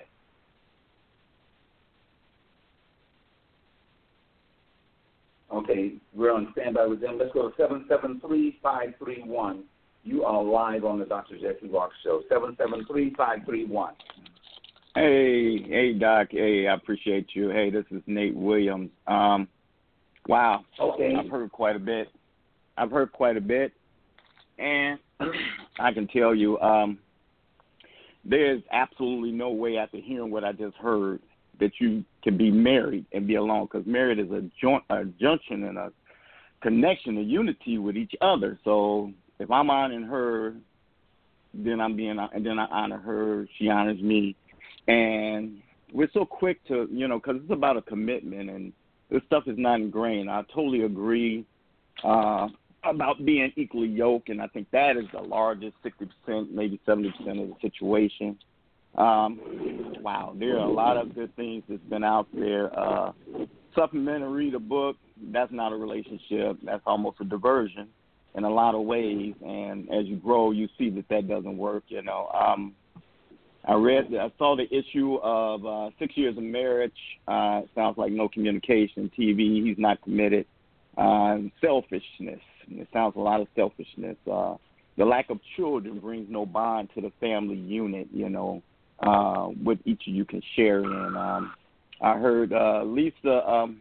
Okay, we're on standby with them. Let's go to seven seven three, five three one. You are live on the Doctor Jesse Walker Show. seven seven three, five three one. Hey, hey, Doc. Hey, I appreciate you. Hey, this is Nate Williams. Um, wow. Okay. I've heard quite a bit. I've heard quite a bit, and I can tell you um, there's absolutely no way after hearing what I just heard that you can be married and be alone, because married is a, joint, a junction and a connection, a unity with each other. So if I'm honoring her, then I'm being, and then I honor her, she honors me. And we're so quick to, you know, because it's about a commitment, and this stuff is not ingrained. I totally agree uh, about being equally yoked, and I think that is the largest, sixty percent, maybe seventy percent of the situation. Um, wow, there are a lot of good things that's been out there. Uh, supplementary, the book, that's not a relationship. That's almost a diversion in a lot of ways, and as you grow, you see that that doesn't work, you know. Um, I read, I saw the issue of uh, six years of marriage. Uh, sounds like no communication. T V, he's not committed. Uh, selfishness. It sounds a lot of selfishness. Uh, the lack of children brings no bond to the family unit, you know, uh, what each of you can share in. Um, I heard uh, Lisa um,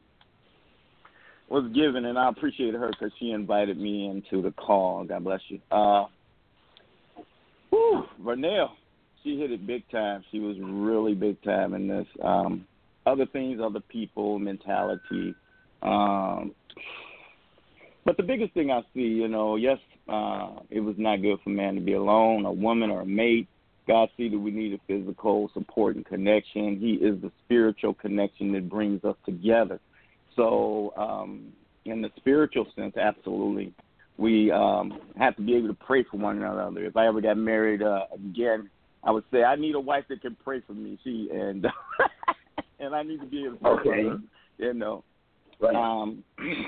was given, and I appreciated her because she invited me into the call. God bless you. Uh, whew, Vernell. She hit it big time. She was really big time in this. Um, other things, other people, mentality. Um, but the biggest thing I see, you know, yes, uh, it was not good for man to be alone, a woman or a mate. God see that we need a physical support and connection. He is the spiritual connection that brings us together. So um, in the spiritual sense, absolutely. We um, have to be able to pray for one another. If I ever got married uh, again, I would say I need a wife that can pray for me. She and and I need to be able to pray okay. for her. You know, right. um,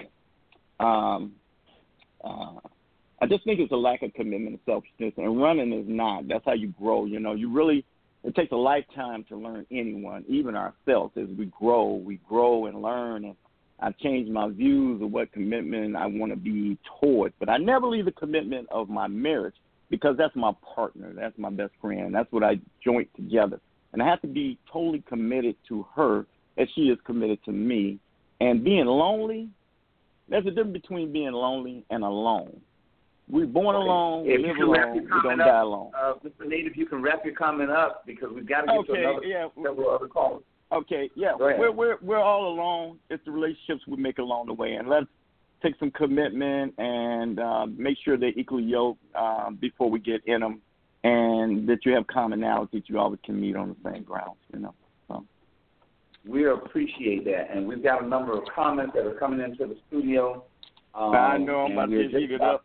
um, uh, I just think it's a lack of commitment and selfishness, and running is not. That's how you grow. You know, you really. It takes a lifetime to learn anyone, even ourselves. As we grow, we grow and learn. And I've changed my views of what commitment I want to be toward, but I never leave the commitment of my marriage. Because that's my partner, that's my best friend, that's what I joint together. And I have to be totally committed to her as she is committed to me. And being lonely, there's a difference between being lonely and alone. We're born okay. alone, if we live alone, we're going to up, die alone. Uh, Mister Nate, if you can wrap your comment up, because we've got to get okay, to another yeah. several other calls. Okay, yeah, we're we're we're all alone. It's the relationships we make along the way, and let's take some commitment and uh, make sure they're equally yoked uh, before we get in them, and that you have commonality that you always can meet on the same grounds. You know. So. We appreciate that, and we've got a number of comments that are coming into the studio. Um, I know I'm about to heat it up.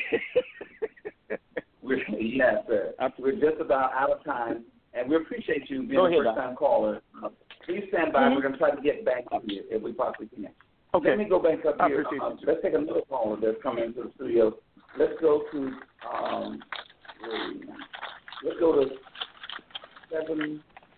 we're, yes, sir. We're just about out of time, and we appreciate you being Go a ahead, first-time caller. Please stand by. Mm-hmm. We're going to try to get back to you if we possibly can. Okay. Let me go back up I here. appreciate Uh, you. let's take another caller that's coming into the studio. Let's go to um, let's go to seven.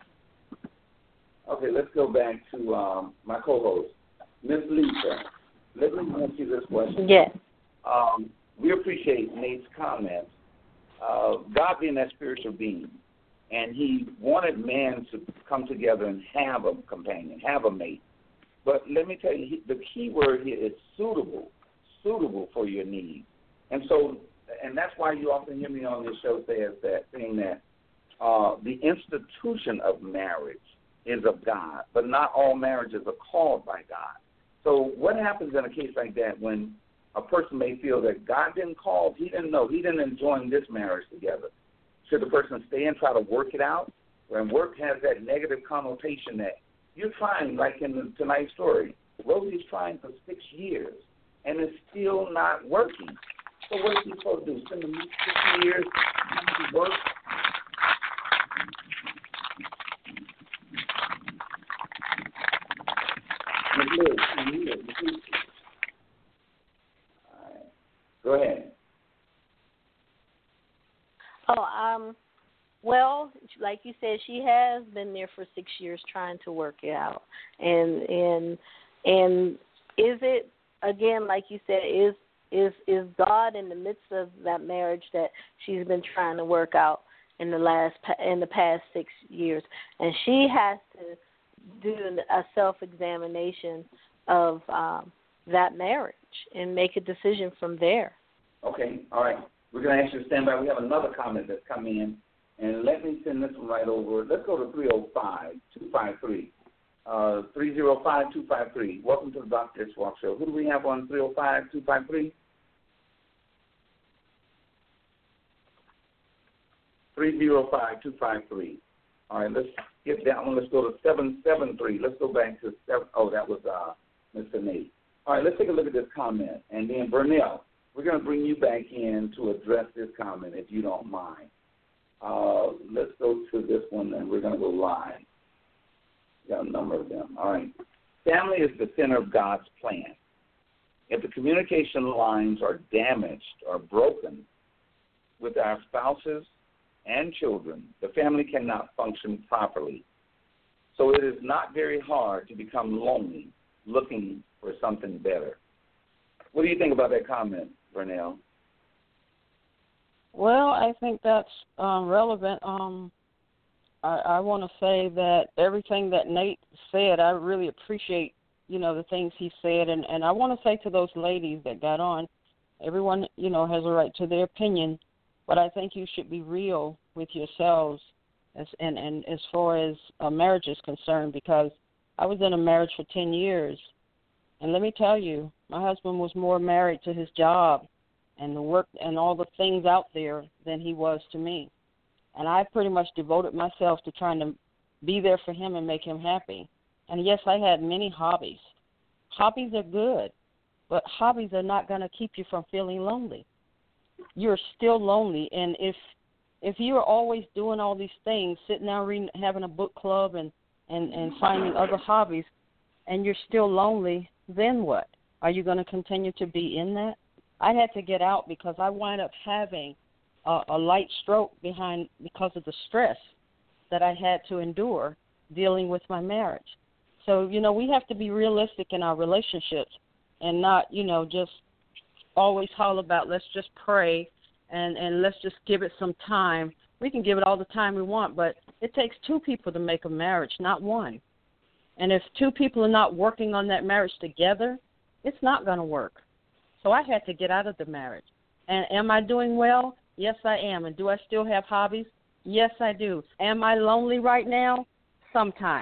Okay, let's go back to um, my co-host, Miss Lisa. Let me ask you this question. Yes. Um, we appreciate Nate's comments. Uh, God being that spiritual being, and he wanted man to come together and have a companion, have a mate. But let me tell you, he, the key word here is suitable, suitable for your needs. And so, and that's why you often hear me on this show say that, saying that uh, the institution of marriage is of God, but not all marriages are called by God. So what happens in a case like that when a person may feel that God didn't call, he didn't know, he didn't enjoin this marriage together? Should the person stay and try to work it out? When work has that negative connotation that you're trying, like in the, tonight's story, Rosie's trying for six years and it's still not working. So what is he supposed to do? Spend the next six years trying to work? All right. Go ahead. Oh, um, well, like you said, she has been there for six years trying to work it out, and and and is it again, like you said, is is is God in the midst of that marriage that she's been trying to work out in the last in the past six years, and she has to do a self-examination of um, that marriage and make a decision from there. Okay, all right. We're going to ask you to stand by. We have another comment that's come in, and let me send this one right over. Let's go to three oh five, two five three. Uh, three oh five, two five three. Welcome to the Doctor Jesse Walker Show. Who do we have on three oh five, two five three? three oh five, two five three. All right, let's get that one. Let's go to seven seven three. Let's go back to seven. Oh, that was uh, Mister Nate. All right, let's take a look at this comment. And then, Vernell, we're going to bring you back in to address this comment, if you don't mind. Uh, let's go to this one, and we're going to go live. Got a number of them. All right. Family is the center of God's plan. If the communication lines are damaged or broken with our spouses and children, the family cannot function properly. So it is not very hard to become lonely looking for something better. What do you think about that comment, Vernell? Well, I think that's um, relevant. Um, I, I want to say that everything that Nate said, I really appreciate, you know, the things he said. And, and I want to say to those ladies that got on, everyone, you know, has a right to their opinion, but I think you should be real with yourselves as, and, and as far as a marriage is concerned, because I was in a marriage for ten years. And let me tell you, my husband was more married to his job and the work and all the things out there than he was to me. And I pretty much devoted myself to trying to be there for him and make him happy. And yes, I had many hobbies. Hobbies are good, but hobbies are not going to keep you from feeling lonely. You're still lonely, and if if you're always doing all these things, sitting down reading, having a book club and, and, and finding other hobbies, and you're still lonely, then what? Are you going to continue to be in that? I had to get out because I wound up having a, a light stroke behind because of the stress that I had to endure dealing with my marriage. So, you know, we have to be realistic in our relationships and not, you know, just always holler about let's just pray and, and let's just give it some time. We can give it all the time we want, but it takes two people to make a marriage, not one. And if two people are not working on that marriage together, it's not going to work. So I had to get out of the marriage. And am I doing well? Yes, I am. And do I still have hobbies? Yes, I do. Am I lonely right now? Sometimes.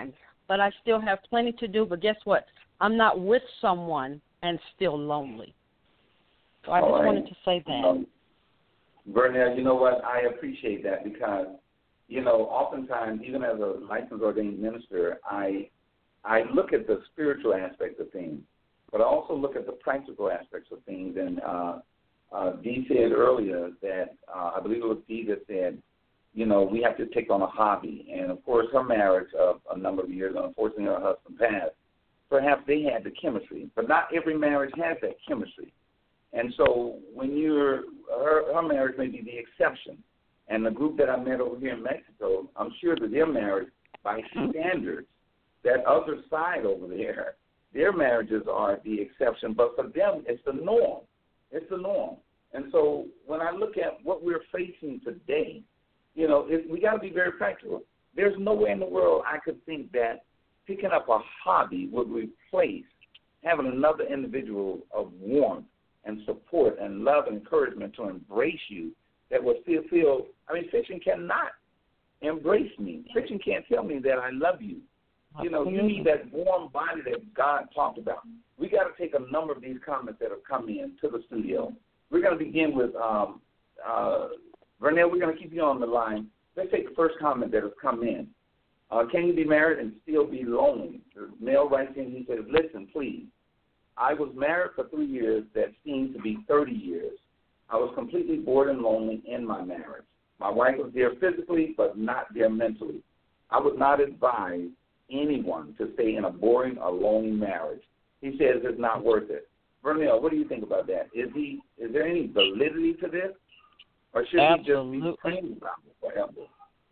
but I still have plenty to do. But guess what? I'm not with someone and still lonely. So I All just right. wanted to say that. Um, Vernell, you know what? I appreciate that because, you know, oftentimes, even as a licensed ordained minister, I I look at the spiritual aspect of things, but I also look at the practical aspects of things. And uh, uh, Dee said earlier that, uh, I believe it was Dee that said, you know, we have to take on a hobby. And, of course, her marriage of a number of years, unfortunately, her husband passed. Perhaps they had the chemistry, but not every marriage has that chemistry. And so when you're, her, her marriage may be the exception. And the group that I met over here in Mexico, I'm sure that their marriage, by standards, that other side over there, their marriages are the exception. But for them, it's the norm. It's the norm. And so when I look at what we're facing today, you know, it, we got to be very practical. There's no way in the world I could think that picking up a hobby would replace having another individual of warmth and support and love and encouragement to embrace you that will still feel, I mean, fiction cannot embrace me. Fiction can't tell me that I love you. You know, you need that warm body that God talked about. We got to take a number of these comments that have come in to the studio. We're going to begin with, um, uh, Vernell, we're going to keep you on the line. Let's take the first comment that has come in. Uh, can you be married and still be lonely? The male writes in, he says, listen, please. I was married for three years that seemed to be thirty years. I was completely bored and lonely in my marriage. My wife was there physically, but not there mentally. I would not advise anyone to stay in a boring or lonely marriage. He says it's not worth it. Vernell, what do you think about that? Is he? Is there any validity to this? Or should Absolutely. he just be praying about it forever?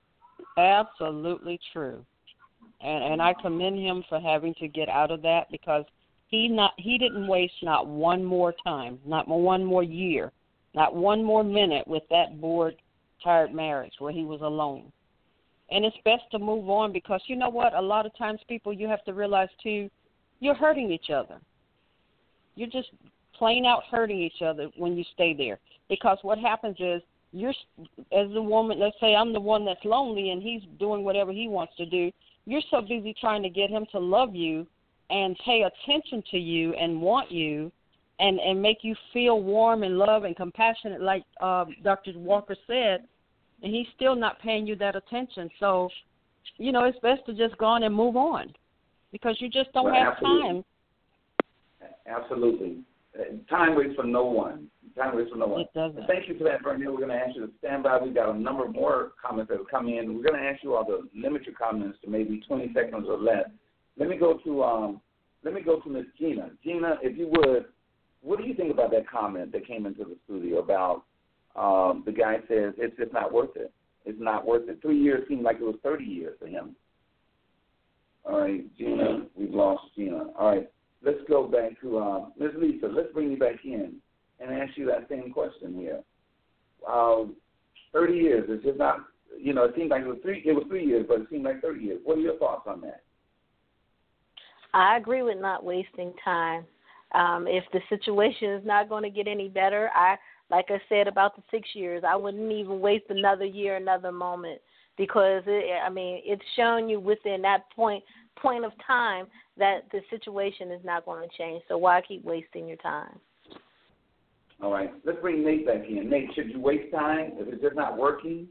Absolutely true. And and I commend him for having to get out of that because he not he didn't waste not one more time, not one more year, not one more minute with that bored, tired marriage where he was alone. And it's best to move on because you know what? A lot of times people, you have to realize too, you're hurting each other. You're just plain out hurting each other when you stay there. Because what happens is you're, as the woman, let's say I'm the one that's lonely and he's doing whatever he wants to do, you're so busy trying to get him to love you and pay attention to you and want you and, and make you feel warm and love and compassionate like uh, Doctor Walker said, and he's still not paying you that attention. So, you know, it's best to just go on and move on because you just don't Well, have absolutely. time. Absolutely. Time waits for no one. Time waits for no one. It doesn't. And thank you for that, Vernell. We're going to ask you to stand by. We've got a number of more comments that have come in. We're going to ask you all to limit your comments to maybe twenty seconds or less. Let me go to um, let me go to Miss Gina. Gina, if you would, what do you think about that comment that came into the studio about um, the guy says it's just not worth it? It's not worth it. Three years seemed like it was thirty years for him. All right, Gina, we've lost Gina. All right, let's go back to um, Miz Lisa. Let's bring you back in and ask you that same question here. Um, thirty years, it's just not, you know, it seemed like it was three, it was three years, but it seemed like thirty years. What are your thoughts on that? I agree with not wasting time. Um, if the situation is not going to get any better, I, like I said about the six years, I wouldn't even waste another year, another moment, because it, I mean, it's shown you within that point point of time that the situation is not going to change. So why keep wasting your time? All right, let's bring Nate back in. Nate, should you waste time if it's just not working?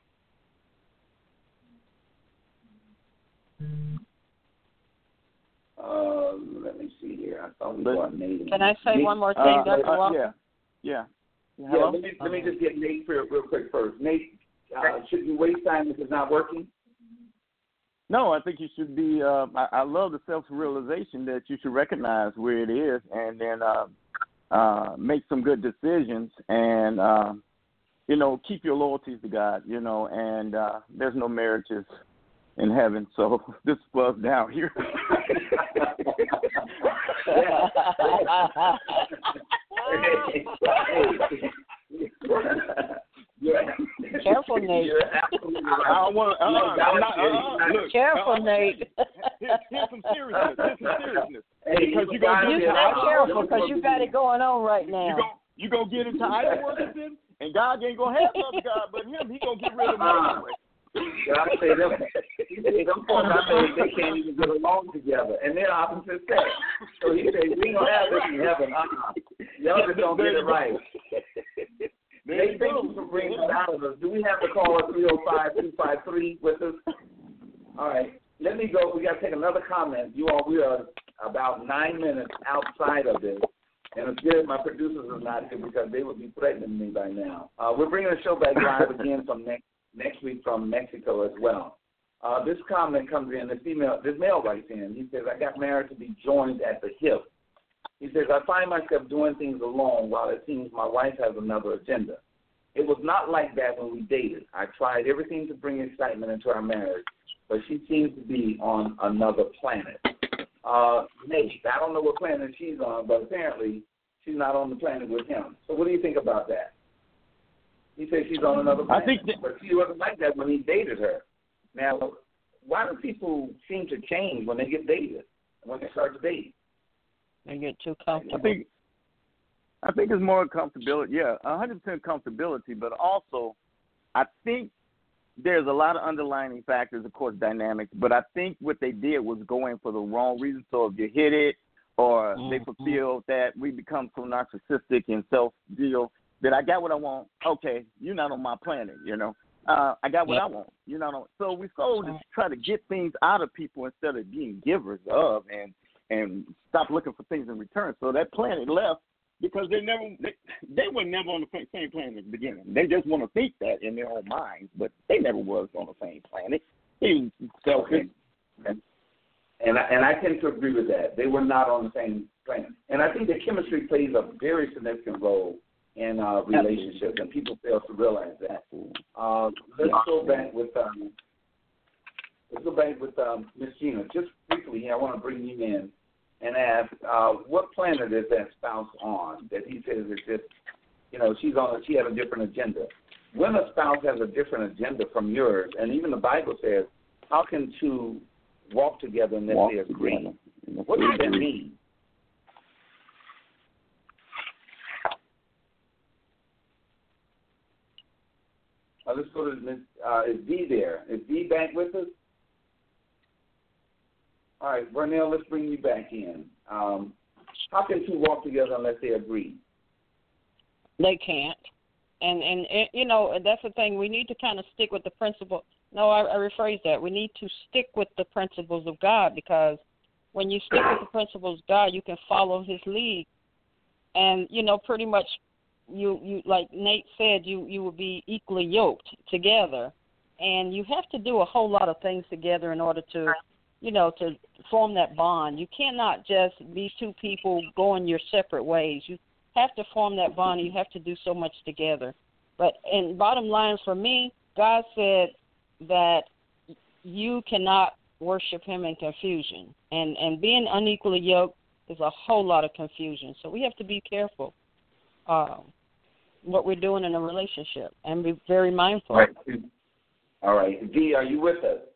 Uh, let me see here. I thought we brought Nate in. Can I say Nate, one more thing, Uh, Doctor uh, Walker? yeah, yeah. Yeah, Hello? let me, let me just get Nate real, real quick first. Nate, uh, should you waste time if it's not working? No, I think you should be. Uh, I, I love the self-realization that you should recognize where it is, and then uh, uh, make some good decisions, and uh, you know, keep your loyalties to God. You know, and uh, there's no marriages in heaven, so this was down here. Careful, Nate. I don't want to. Uh, I'm not. Uh, look, Careful, uh, Nate. Here's, here's some seriousness. Here's some seriousness. Hey, because you you gonna You get stay into careful because you got it going on right You now. gonna you gonna get into idol worshiping, and God ain't gonna have other God but Him. He gonna get rid of me anyway. God say them. He Hey, them folks I know they can't even get along together, and they're opposite sex. So he said, we gonna have this in heaven. Uh-uh. Y'all just don't get it right. They thank you for bringing it out of us. Do we have the caller three oh five, two five three with us? All right. Let me go. We got to take another comment. You all, we are about nine minutes outside of this. And it's good my producers are not here because they would be threatening me by now. Uh, we're bringing the show back live again from next next week from Mexico as well. Uh, this comment comes in, this female, this male writes in. He says, I got married to be joined at the hip. He says, I find myself doing things alone while it seems my wife has another agenda. It was not like that when we dated. I tried everything to bring excitement into our marriage, but she seems to be on another planet. Uh, Nate, I don't know what planet she's on, but apparently she's not on the planet with him. So what do you think about that? He says she's on another planet, I think that, but she wasn't like that when he dated her. Now, why do people seem to change when they get dated, when they start to date? They get too comfortable. I think, I think it's more comfortability. Yeah, one hundred percent comfortability, but also I think there's a lot of underlying factors, of course, dynamics, but I think what they did was going for the wrong reason. So if you hit it or mm-hmm. they fulfill that, we become so narcissistic and self-deal that I got what I want. Okay, you're not on my planet, you know. Uh, I got what yep. I want. You know, so we slowly just try to get things out of people instead of being givers of and and stop looking for things in return. So that planet left because they never they, they were never on the same planet at the beginning. They just want to think that in their own minds, but they never was on the same planet. He was selfish. Okay. And I, and I tend to agree with that. They were not on the same planet. And I think that chemistry plays a very significant role in uh, relationships, and people fail to realize that. Uh, let's go back with um, let's go back with um, Miss Gina. Just briefly, I want to bring you in and ask, uh, what planet is that spouse on? That he says is just, you know, she's on. She has a different agenda. When a spouse has a different agenda from yours, and even the Bible says, how can two walk together unless walk they agree? Together. What does that mean? Uh, let's go to Miss. Uh, is Dee there? Is Dee back with us? All right, Vernell, let's bring you back in. Um, how can two walk together unless they agree? They can't. And, and, and, you know, that's the thing. We need to kind of stick with the principle. No, I, I rephrase that. We need to stick with the principles of God, because when you stick with the principles of God, you can follow his lead. And, you know, pretty much you, you like Nate said, you, you will be equally yoked together. And you have to do a whole lot of things together in order to, you know, to form that bond. You cannot just be two people going your separate ways. You have to form that bond. You have to do so much together. But, and bottom line for me, God said that you cannot worship him in confusion. And, and being unequally yoked is a whole lot of confusion. So we have to be careful uh, what we're doing in a relationship and be very mindful. All right. All right. Dee, are you with us?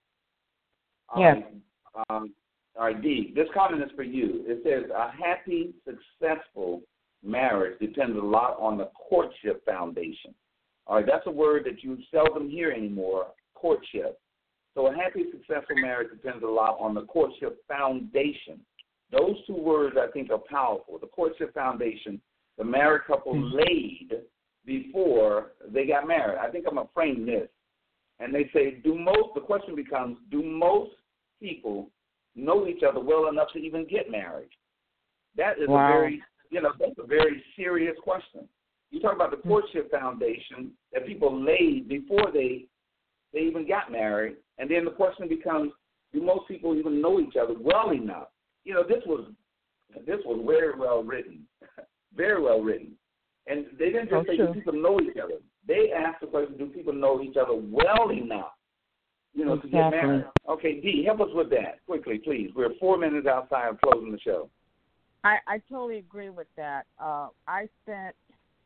All yeah. Right. Um, all right, Dee, this comment is for you. It says, a happy, successful marriage depends a lot on the courtship foundation. All right, that's a word that you seldom hear anymore, courtship. So a happy, successful marriage depends a lot on the courtship foundation. Those two words, I think, are powerful. The courtship foundation, the married couple mm-hmm. laid before they got married. I think I'm going to frame this. And they say, do most, the question becomes, do most people know each other well enough to even get married? That is wow. a very, you know, that's a very serious question. You talk about the courtship foundation that people laid before they they even got married, and then the question becomes, do most people even know each other well enough? You know, this was this was very well written, very well written. And they didn't just oh, say, sure. do people know each other? They asked the question, do people know each other well enough, you know, exactly. to get married? Okay, Dee, help us with that quickly, please. We're four minutes outside of closing the show. I, I totally agree with that. Uh, I spent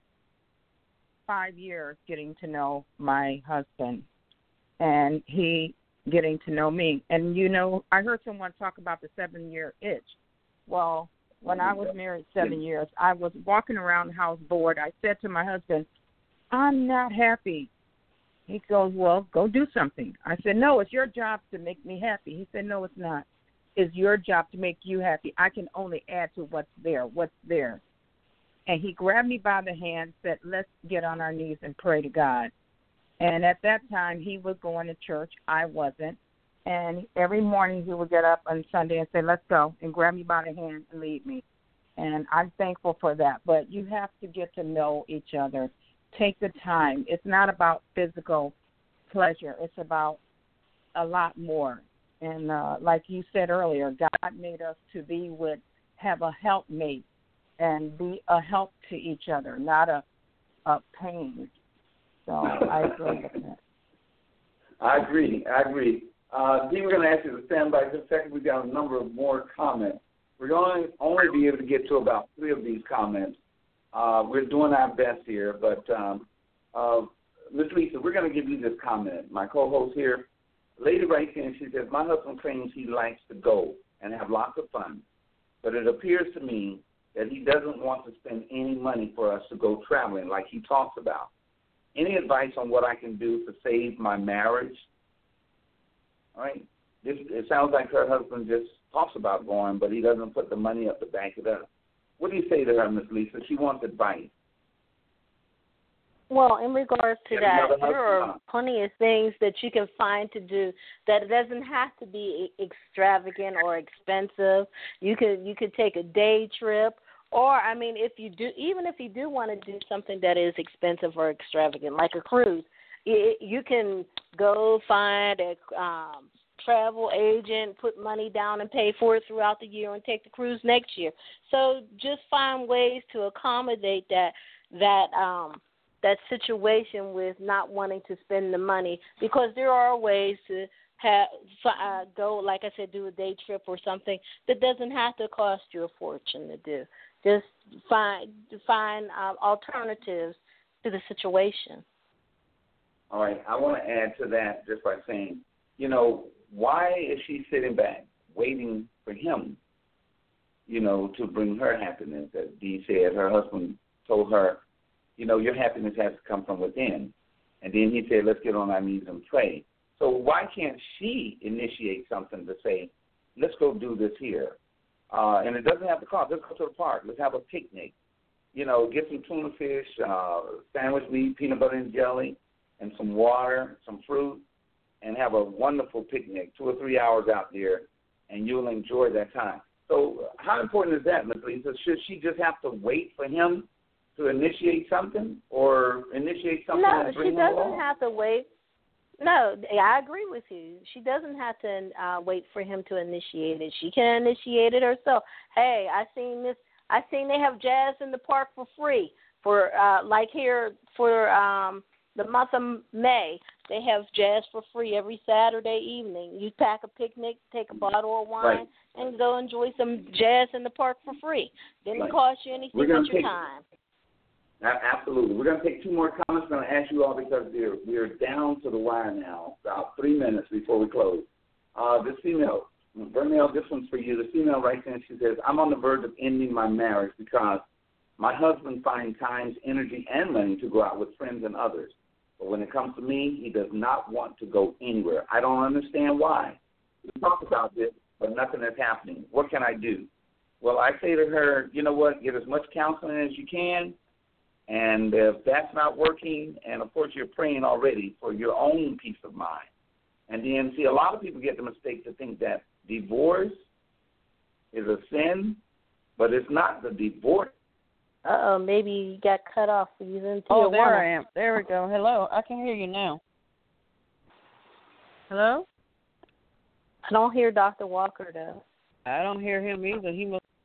five years getting to know my husband, and he getting to know me. And, you know, I heard someone talk about the seven-year itch. Well, when I was married seven years, I was walking around the house bored. I said to my husband, I'm not happy. He goes, well, go do something. I said, no, it's your job to make me happy. He said, no, it's not. It's your job to make you happy. I can only add to what's there, what's there. And he grabbed me by the hand, said, let's get on our knees and pray to God. And at that time, he was going to church. I wasn't. And every morning he would get up on Sunday and say, let's go, and grab me by the hand and lead me. And I'm thankful for that. But you have to get to know each other. Take the time. It's not about physical pleasure. It's about a lot more. And uh, like you said earlier, God made us to be with, have a helpmate and be a help to each other, not a, a pain. So I agree with that. I agree. I agree. Uh, Dee, we're going to ask you to stand by just a second. We've got a number of more comments. We're going to only be able to get to about three of these comments. Uh, we're doing our best here, but um, uh, Miz Lisa, we're going to give you this comment. My co-host here, lady writes in, she says, my husband claims he likes to go and have lots of fun, but it appears to me that he doesn't want to spend any money for us to go traveling like he talks about. Any advice on what I can do to save my marriage? All right. This, it sounds like her husband just talks about going, but he doesn't put the money up to back it up. What do you say to her, Miz Lisa? She wants advice. Well, in regards to Yeah, that, there are plenty of things that you can find to do that it doesn't have to be extravagant or expensive. You could you could take a day trip, or I mean, if you do, even if you do want to do something that is expensive or extravagant, like a cruise, it, you can go find a um, travel agent, put money down and pay for it throughout the year, and take the cruise next year. So just find ways to accommodate that that. Um, that situation with not wanting to spend the money, because there are ways to have uh, go, like I said, do a day trip or something that doesn't have to cost you a fortune to do. Just find find uh, alternatives to the situation. All right, I want to add to that just by saying, you know, why is she sitting back waiting for him, you know, to bring her happiness? As Dee said, her husband told her, you know, your happiness has to come from within. And then he said, let's get on our knees and pray. So why can't she initiate something to say, let's go do this here? Uh, and it doesn't have to cost. Let's go to the park. Let's have a picnic. You know, get some tuna fish, uh, sandwich meat, peanut butter and jelly, and some water, some fruit, and have a wonderful picnic, two or three hours out there, and you'll enjoy that time. So how important is that, Miz Lisa? Should she just have to wait for him to initiate something, or initiate something no, and bring she him doesn't along? have to wait. No, I agree with you. She doesn't have to uh, wait for him to initiate it. She can initiate it herself. Hey, I seen this. I seen they have jazz in the park for free for uh, like here for um, the month of May. They have jazz for free every Saturday evening. You pack a picnic, take a bottle of wine, Right. and go enjoy some jazz in the park for free. Didn't Right. cost you anything We're but gonna your take- time. Absolutely. We're going to take two more comments. I'm going to ask you all because we're, we're down to the wire now, about three minutes before we close. Uh, this female, Vernell, this one's for you. The female writes in, she says, I'm on the verge of ending my marriage because my husband finds time, energy, and money to go out with friends and others. But when it comes to me, he does not want to go anywhere. I don't understand why. We talked about this, but nothing is happening. What can I do? Well, I say to her, you know what, get as much counseling as you can. And if that's not working, and of course you're praying already for your own peace of mind. And then, see, a lot of people get the mistake to think that divorce is a sin, but it's not the divorce. Uh-oh, maybe you got cut off. He's in Oh, Tijuana. there I am. There we go. Hello. I can hear you now. Hello? I don't hear Doctor Walker, though. I don't hear him either. He must